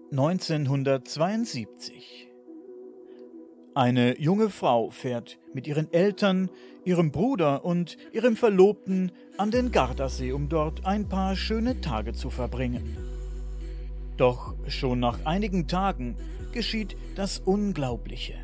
1972. Eine junge Frau fährt mit ihren Eltern, ihrem Bruder und ihrem Verlobten an den Gardasee, um dort ein paar schöne Tage zu verbringen. Doch schon nach einigen Tagen geschieht das Unglaubliche.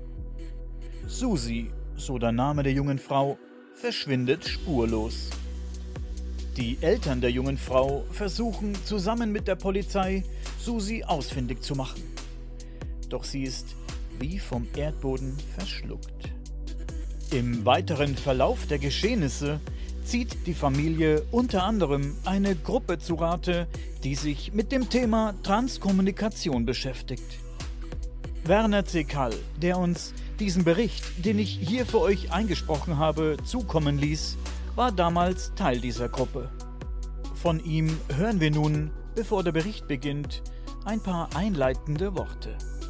Susi, so der Name der jungen Frau, verschwindet spurlos. Die Eltern der jungen Frau versuchen zusammen mit der Polizei, Susi ausfindig zu machen. Doch sie ist wie vom Erdboden verschluckt. Im weiteren Verlauf der Geschehnisse zieht die Familie unter anderem eine Gruppe zu Rate, die sich mit dem Thema Transkommunikation beschäftigt. Werner C. Kall, der uns diesen Bericht, den ich hier für euch eingesprochen habe, zukommen ließ, war damals Teil dieser Gruppe. Von ihm hören wir nun, bevor der Bericht beginnt, ein paar einleitende Worte.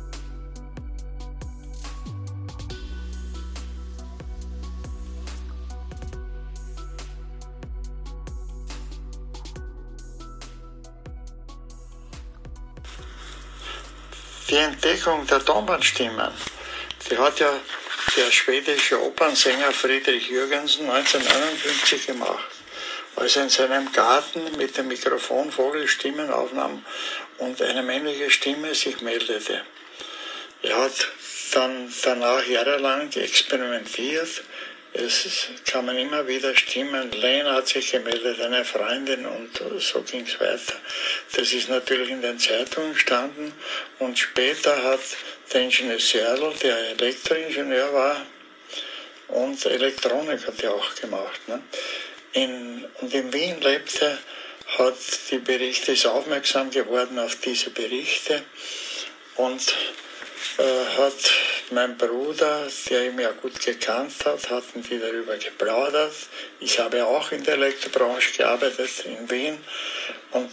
Die Entdeckung der Tonbandstimmen, die hat ja der schwedische Opernsänger Friedrich Jürgensen 1951 gemacht, als er in seinem Garten mit dem Mikrofon Vogelstimmen aufnahm und eine männliche Stimme sich meldete. Er hat dann danach jahrelang experimentiert. Es kamen immer wieder Stimmen. Lena hat sich gemeldet, eine Freundin, und so ging es weiter. Das ist natürlich in den Zeitungen gestanden, und später hat der Ingenieur Searle, der Elektroingenieur war und Elektronik hat er auch gemacht, ne? Und in Wien lebte, hat die Berichte, ist aufmerksam geworden auf diese Berichte und hat mein Bruder, der ihn ja gut gekannt hat, hatten die darüber geplaudert. Ich habe auch in der Elektrobranche gearbeitet in Wien und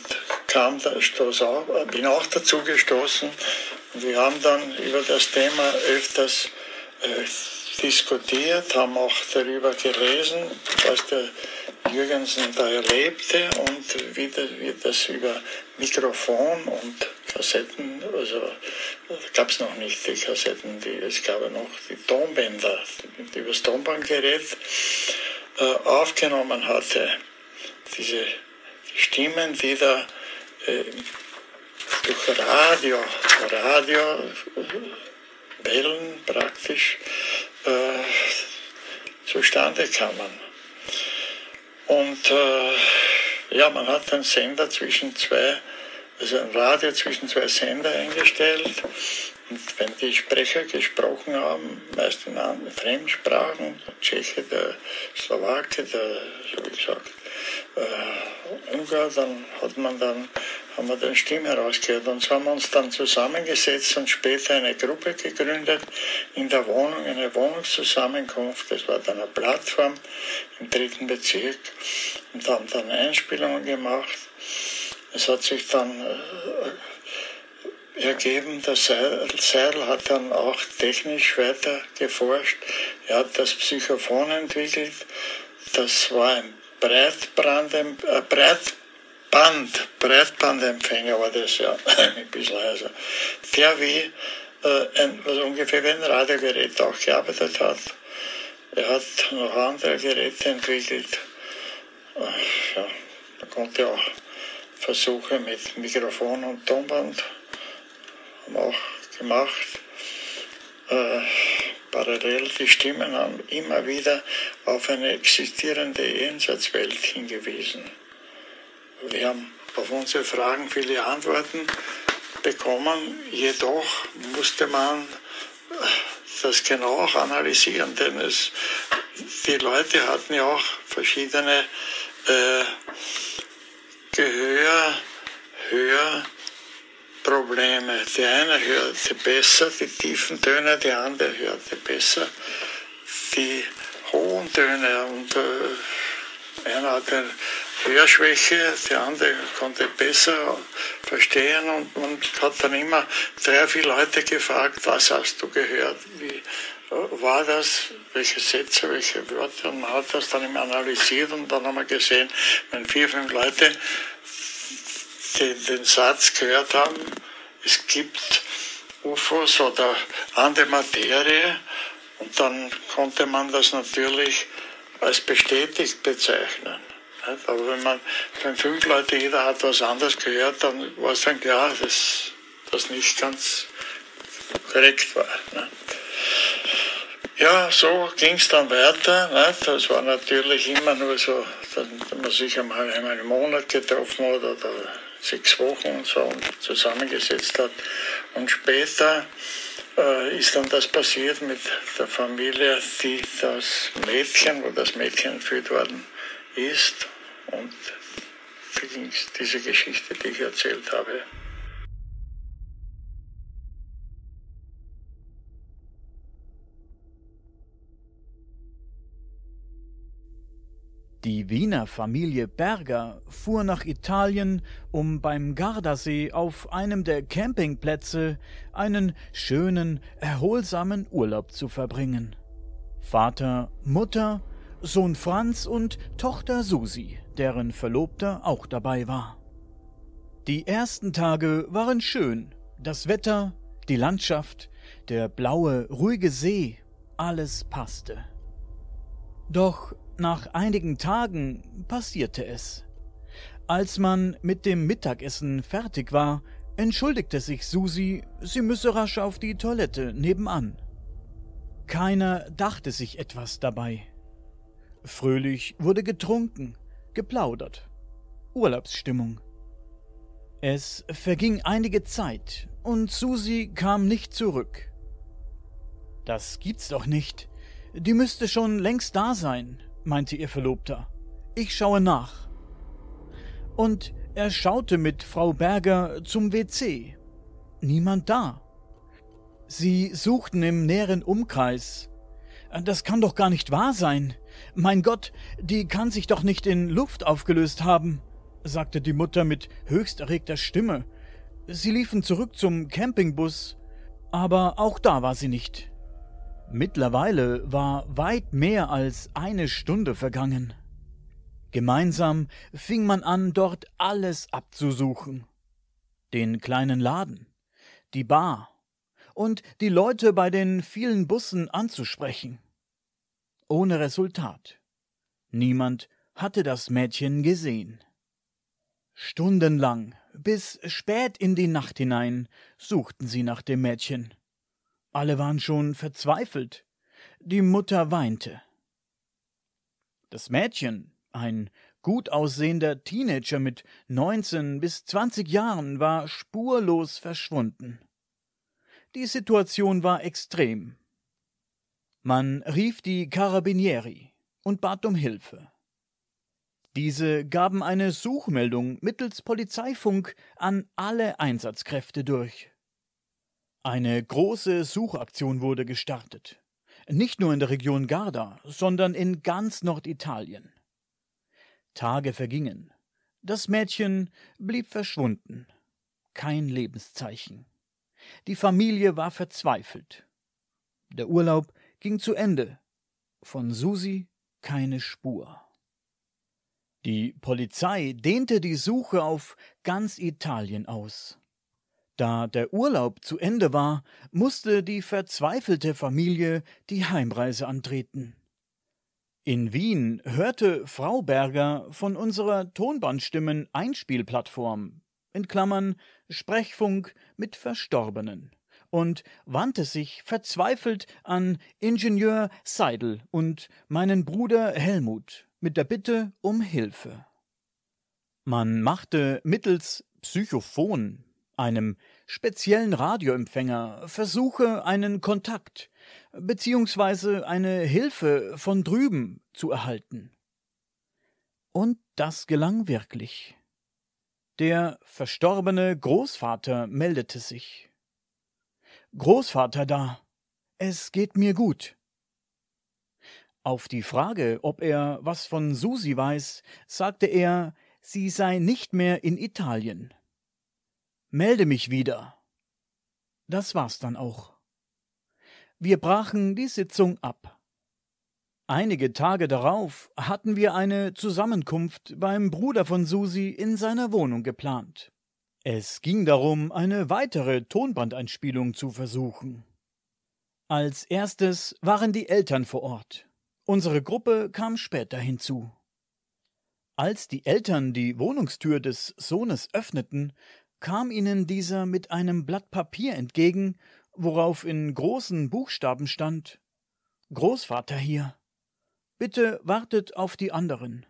bin auch dazu gestoßen. Und wir haben dann über das Thema öfters diskutiert, haben auch darüber gelesen, was der Jürgensen da erlebte und wie das über Mikrofon und Kassetten, also gab es noch nicht die Kassetten, es gab ja noch die Tonbänder, die über das Tonbandgerät aufgenommen hatte. Diese Stimmen, die da durch Radiowellen praktisch zustande kamen. Und man hat einen Sender ein Radio zwischen zwei Sender eingestellt. Und wenn die Sprecher gesprochen haben, meist in anderen Fremdsprachen, der Tscheche, der Slowake, Ungar, dann haben wir die Stimme herausgehört. Und so haben wir uns dann zusammengesetzt und später eine Gruppe gegründet in der Wohnung, eine Wohnungszusammenkunft. Das war dann eine Plattform im 3. Bezirk und haben dann Einspielungen gemacht. Es hat sich dann ergeben, der Seidel hat dann auch technisch weiter geforscht. Er hat das Psychophon entwickelt. Das war ein Breitbandempfänger, war das ja ein bisschen leiser. Der ungefähr wie ein Radiogerät auch gearbeitet hat. Er hat noch andere Geräte entwickelt. Man konnte auch Versuche mit Mikrofon und Tonband haben auch gemacht. Parallel die Stimmen haben immer wieder auf eine existierende Jenseitswelt hingewiesen. Wir haben auf unsere Fragen viele Antworten bekommen, jedoch musste man das genau auch analysieren, denn die Leute hatten ja auch verschiedene Hörprobleme. Der eine hörte besser die tiefen Töne, der andere hörte besser die hohen Töne. Und einer hatte Hörschwäche, der andere konnte besser verstehen, und man hat dann immer 3-4 Leute gefragt, was hast du gehört, wie war das, welche Sätze, welche Wörter, und man hat das dann immer analysiert, und dann haben wir gesehen, wenn 4-5 Leute den Satz gehört haben, es gibt UFOs oder andere Materie, und dann konnte man das natürlich als bestätigt bezeichnen. Aber wenn 5 Leute, jeder hat was anderes gehört, dann war es dann klar, dass das nicht ganz korrekt war. Ja, so ging es dann weiter. Das war natürlich immer nur so, dass man sich einmal einen Monat getroffen hat oder 6 Wochen und so und zusammengesetzt hat. Und später ist dann das passiert mit der Familie, wo das Mädchen entführt worden ist. Und diese Geschichte, die ich erzählt habe. Die Wiener Familie Berger fuhr nach Italien, um beim Gardasee auf einem der Campingplätze einen schönen, erholsamen Urlaub zu verbringen. Vater, Mutter, Sohn Franz und Tochter Susi, deren Verlobter auch dabei war. Die ersten Tage waren schön. Das Wetter, die Landschaft, der blaue, ruhige See, alles passte. Doch nach einigen Tagen passierte es. Als man mit dem Mittagessen fertig war, entschuldigte sich Susi, sie müsse rasch auf die Toilette nebenan. Keiner dachte sich etwas dabei. Fröhlich wurde getrunken, geplaudert. Urlaubsstimmung. Es verging einige Zeit und Susi kam nicht zurück. »Das gibt's doch nicht. Die müsste schon längst da sein«, meinte ihr Verlobter. »Ich schaue nach.« Und er schaute mit Frau Berger zum WC. Niemand da. Sie suchten im näheren Umkreis. »Das kann doch gar nicht wahr sein. Mein Gott, die kann sich doch nicht in Luft aufgelöst haben«, sagte die Mutter mit höchst erregter Stimme. Sie liefen zurück zum Campingbus, aber auch da war sie nicht. Mittlerweile war weit mehr als eine Stunde vergangen. Gemeinsam fing man an, dort alles abzusuchen. Den kleinen Laden, die Bar und die Leute bei den vielen Bussen anzusprechen. Ohne Resultat. Niemand hatte das Mädchen gesehen. Stundenlang, bis spät in die Nacht hinein, suchten sie nach dem Mädchen. Alle waren schon verzweifelt. Die Mutter weinte. Das Mädchen, ein gut aussehender Teenager mit 19 bis 20 Jahren, war spurlos verschwunden. Die Situation war extrem. Man rief die Carabinieri und bat um Hilfe. Diese gaben eine Suchmeldung mittels Polizeifunk an alle Einsatzkräfte durch. Eine große Suchaktion wurde gestartet. Nicht nur in der Region Garda, sondern in ganz Norditalien. Tage vergingen. Das Mädchen blieb verschwunden. Kein Lebenszeichen. Die Familie war verzweifelt. Der Urlaub ging zu Ende. Von Susi keine Spur. Die Polizei dehnte die Suche auf ganz Italien aus. Da der Urlaub zu Ende war, musste die verzweifelte Familie die Heimreise antreten. In Wien hörte Frau Berger von unserer Tonbandstimmen-Einspielplattform (Sprechfunk mit Verstorbenen) und wandte sich verzweifelt an Ingenieur Seidel und meinen Bruder Helmut mit der Bitte um Hilfe. Man machte mittels Psychophon, einem speziellen Radioempfänger, Versuche, einen Kontakt bzw. eine Hilfe von drüben zu erhalten. Und das gelang wirklich. Der verstorbene Großvater meldete sich. »Großvater da, es geht mir gut.« Auf die Frage, ob er was von Susi weiß, sagte er, sie sei nicht mehr in Italien. »Melde mich wieder.« Das war's dann auch. Wir brachen die Sitzung ab. Einige Tage darauf hatten wir eine Zusammenkunft beim Bruder von Susi in seiner Wohnung geplant. Es ging darum, eine weitere Tonbandeinspielung zu versuchen. Als erstes waren die Eltern vor Ort. Unsere Gruppe kam später hinzu. Als die Eltern die Wohnungstür des Sohnes öffneten, kam ihnen dieser mit einem Blatt Papier entgegen, worauf in großen Buchstaben stand: »Großvater hier. Bitte wartet auf die anderen.«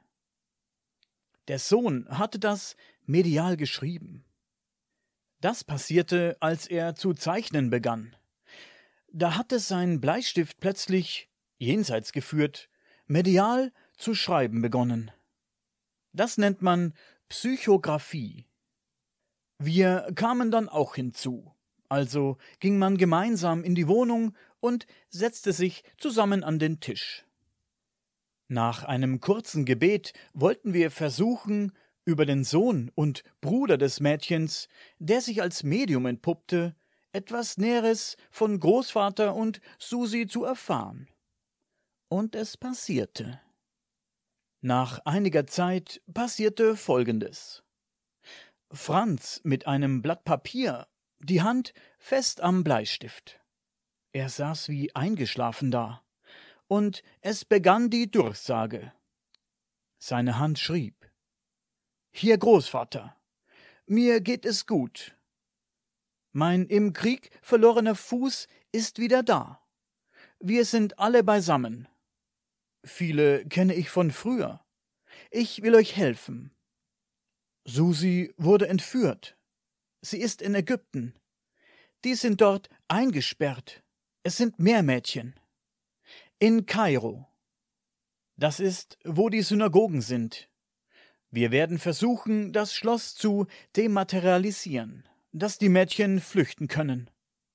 Der Sohn hatte das medial geschrieben. Das passierte, als er zu zeichnen begann. Da hatte sein Bleistift plötzlich, jenseits geführt, medial zu schreiben begonnen. Das nennt man Psychographie. Wir kamen dann auch hinzu, also ging man gemeinsam in die Wohnung und setzte sich zusammen an den Tisch. Nach einem kurzen Gebet wollten wir versuchen, über den Sohn und Bruder des Mädchens, der sich als Medium entpuppte, etwas Näheres von Großvater und Susi zu erfahren. Und es passierte. Nach einiger Zeit passierte Folgendes. Franz mit einem Blatt Papier, die Hand fest am Bleistift. Er saß wie eingeschlafen da, und es begann die Durchsage. Seine Hand schrieb: »Hier, Großvater, mir geht es gut. Mein im Krieg verlorener Fuß ist wieder da. Wir sind alle beisammen. Viele kenne ich von früher. Ich will euch helfen. Susi wurde entführt. Sie ist in Ägypten. Die sind dort eingesperrt. Es sind mehr Mädchen. In Kairo. Das ist, wo die Synagogen sind. Wir werden versuchen, das Schloss zu dematerialisieren, dass die Mädchen flüchten können.«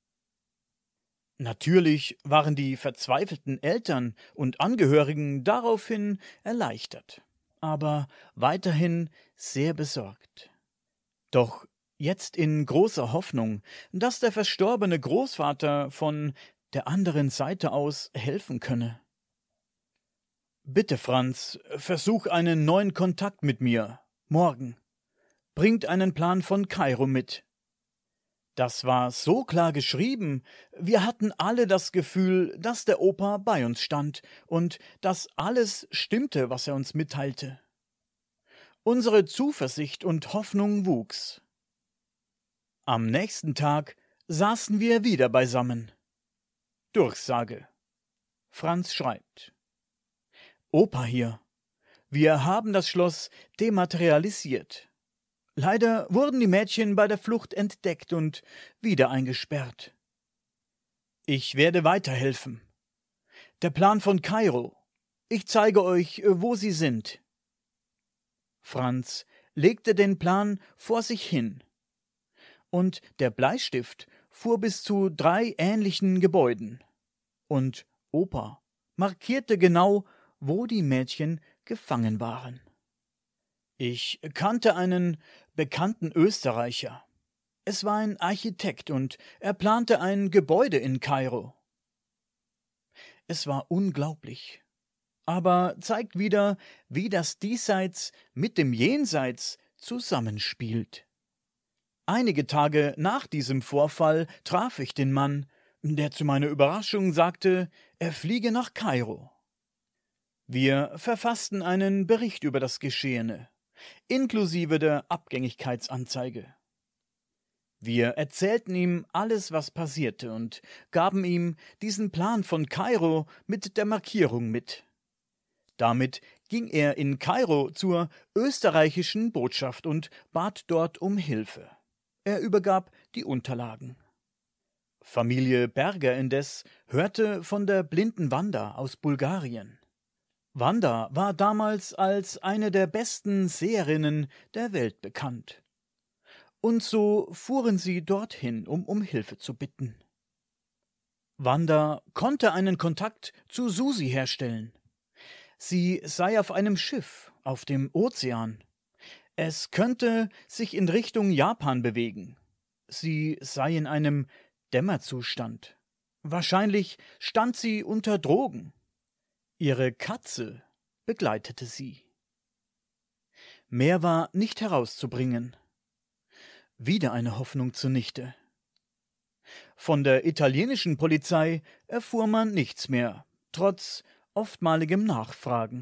Natürlich waren die verzweifelten Eltern und Angehörigen daraufhin erleichtert, aber weiterhin sehr besorgt. Doch jetzt in großer Hoffnung, dass der verstorbene Großvater von der anderen Seite aus helfen könne. »Bitte, Franz, versuch einen neuen Kontakt mit mir, morgen. Bringt einen Plan von Kairo mit.« Das war so klar geschrieben, wir hatten alle das Gefühl, dass der Opa bei uns stand und dass alles stimmte, was er uns mitteilte. Unsere Zuversicht und Hoffnung wuchs. Am nächsten Tag saßen wir wieder beisammen. Durchsage. Franz schreibt: »Opa hier. Wir haben das Schloss dematerialisiert. Leider wurden die Mädchen bei der Flucht entdeckt und wieder eingesperrt. Ich werde weiterhelfen. Der Plan von Kairo. Ich zeige euch, wo sie sind.« Franz legte den Plan vor sich hin. Und der Bleistift fuhr bis zu 3 ähnlichen Gebäuden. Und Opa markierte genau, wo die Mädchen gefangen waren. Ich kannte einen bekannten Österreicher. Es war ein Architekt und er plante ein Gebäude in Kairo. Es war unglaublich, aber zeigt wieder, wie das Diesseits mit dem Jenseits zusammenspielt. Einige Tage nach diesem Vorfall traf ich den Mann, der zu meiner Überraschung sagte, er fliege nach Kairo. Wir verfassten einen Bericht über das Geschehene, inklusive der Abgängigkeitsanzeige. Wir erzählten ihm alles, was passierte, und gaben ihm diesen Plan von Kairo mit der Markierung mit. Damit ging er in Kairo zur österreichischen Botschaft und bat dort um Hilfe. Er übergab die Unterlagen. Familie Berger indes hörte von der blinden Wanda aus Bulgarien. Wanda war damals als eine der besten Seherinnen der Welt bekannt. Und so fuhren sie dorthin, um Hilfe zu bitten. Wanda konnte einen Kontakt zu Susi herstellen. Sie sei auf einem Schiff auf dem Ozean. Es könnte sich in Richtung Japan bewegen. Sie sei in einem Dämmerzustand. Wahrscheinlich stand sie unter Drogen. Ihre Katze begleitete sie. Mehr war nicht herauszubringen. Wieder eine Hoffnung zunichte. Von der italienischen Polizei erfuhr man nichts mehr, trotz oftmaligem Nachfragen.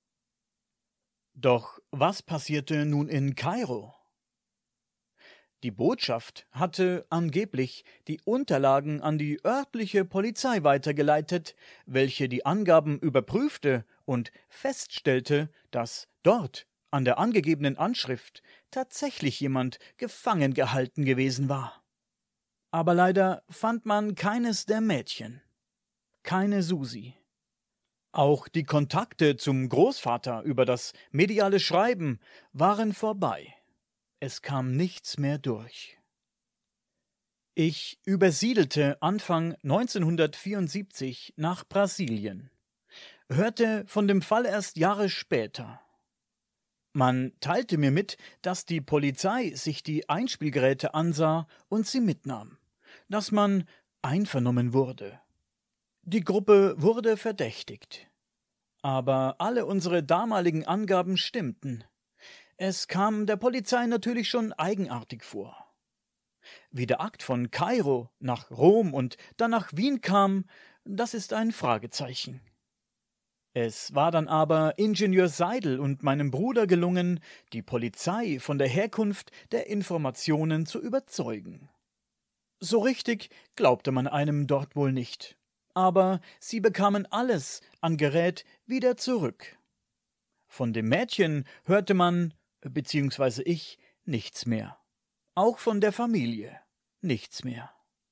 Doch was passierte nun in Kairo? Die Botschaft hatte angeblich die Unterlagen an die örtliche Polizei weitergeleitet, welche die Angaben überprüfte und feststellte, dass dort an der angegebenen Anschrift tatsächlich jemand gefangen gehalten gewesen war. Aber leider fand man keines der Mädchen, keine Susi. Auch die Kontakte zum Großvater über das mediale Schreiben waren vorbei. Es kam nichts mehr durch. Ich übersiedelte Anfang 1974 nach Brasilien, hörte von dem Fall erst Jahre später. Man teilte mir mit, dass die Polizei sich die Einspielgeräte ansah und sie mitnahm, dass man einvernommen wurde. Die Gruppe wurde verdächtigt. Aber alle unsere damaligen Angaben stimmten. Es kam der Polizei natürlich schon eigenartig vor. Wie der Akt von Kairo nach Rom und dann nach Wien kam, das ist ein Fragezeichen. Es war dann aber Ingenieur Seidel und meinem Bruder gelungen, die Polizei von der Herkunft der Informationen zu überzeugen. So richtig glaubte man einem dort wohl nicht. Aber sie bekamen alles an Gerät wieder zurück. Von dem Mädchen hörte man, beziehungsweise ich, nichts mehr. Auch von der Familie nichts mehr.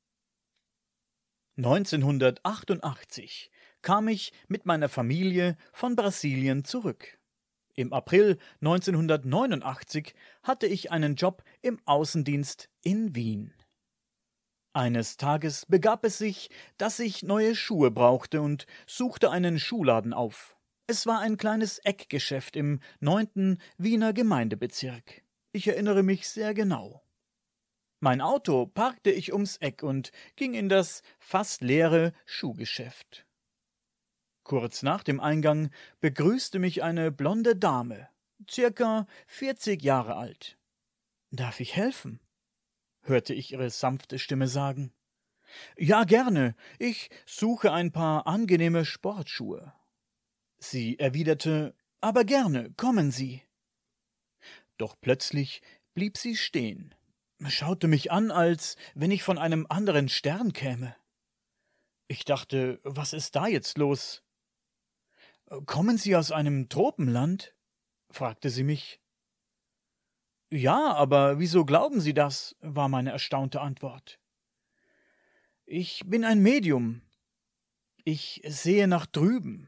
1988 kam ich mit meiner Familie von Brasilien zurück. Im April 1989 hatte ich einen Job im Außendienst in Wien. Eines Tages begab es sich, dass ich neue Schuhe brauchte und suchte einen Schuhladen auf. Es war ein kleines Eckgeschäft im 9. Wiener Gemeindebezirk. Ich erinnere mich sehr genau. Mein Auto parkte ich ums Eck und ging in das fast leere Schuhgeschäft. Kurz nach dem Eingang begrüßte mich eine blonde Dame, circa 40 Jahre alt. »Darf ich helfen?« hörte ich ihre sanfte Stimme sagen. »Ja, gerne. Ich suche ein paar angenehme Sportschuhe.« Sie erwiderte, »Aber gerne, kommen Sie.« Doch plötzlich blieb sie stehen, schaute mich an, als wenn ich von einem anderen Stern käme. Ich dachte, was ist da jetzt los? »Kommen Sie aus einem Tropenland?« fragte sie mich. »Ja, aber wieso glauben Sie das?« war meine erstaunte Antwort. »Ich bin ein Medium. Ich sehe nach drüben.«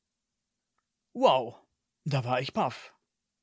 Wow, da war ich baff.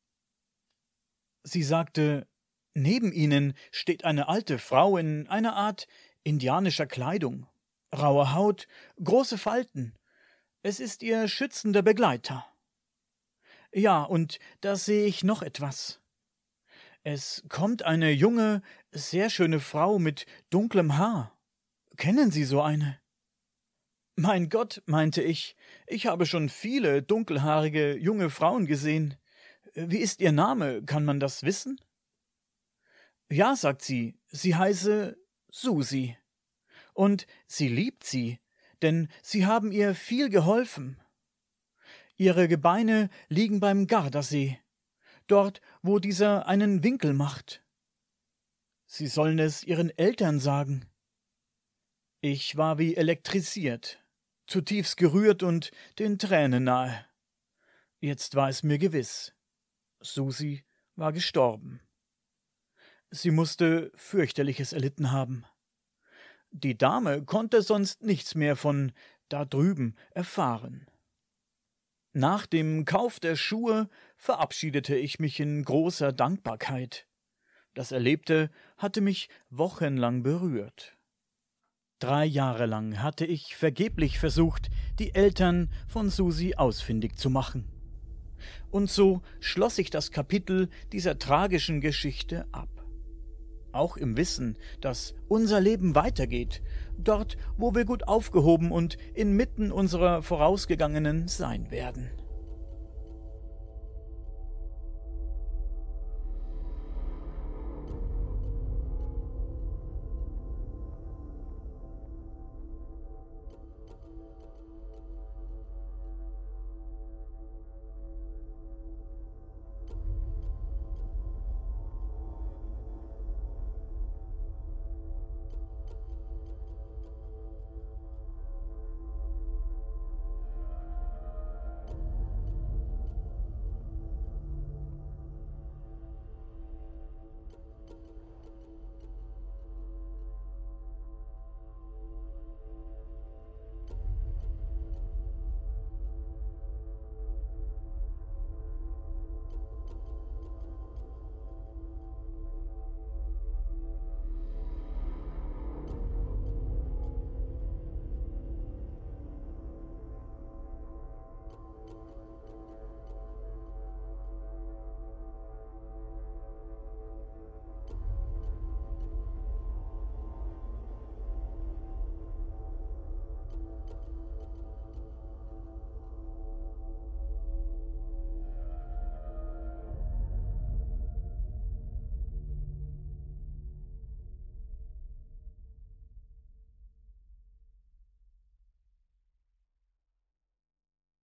Sie sagte, neben Ihnen steht eine alte Frau in einer Art indianischer Kleidung, raue Haut, große Falten. Es ist Ihr schützender Begleiter. Ja, und da sehe ich noch etwas. Es kommt eine junge, sehr schöne Frau mit dunklem Haar. Kennen Sie so eine? Mein Gott, meinte ich habe schon viele dunkelhaarige junge Frauen gesehen. Wie ist Ihr Name, kann man das wissen? Ja, sagt sie, sie heiße Susi. Und sie liebt Sie, denn Sie haben ihr viel geholfen. Ihre Gebeine liegen beim Gardasee, dort, wo dieser einen Winkel macht. Sie sollen es Ihren Eltern sagen. Ich war wie elektrisiert, zutiefst gerührt und den Tränen nahe. Jetzt war es mir gewiss. Susi war gestorben. Sie musste fürchterliches erlitten haben. Die Dame konnte sonst nichts mehr von da drüben erfahren. Nach dem Kauf der Schuhe verabschiedete ich mich in großer Dankbarkeit. Das Erlebte hatte mich wochenlang berührt. 3 Jahre lang hatte ich vergeblich versucht, die Eltern von Susi ausfindig zu machen. Und so schloss ich das Kapitel dieser tragischen Geschichte ab. Auch im Wissen, dass unser Leben weitergeht, dort, wo wir gut aufgehoben und inmitten unserer Vorausgegangenen sein werden.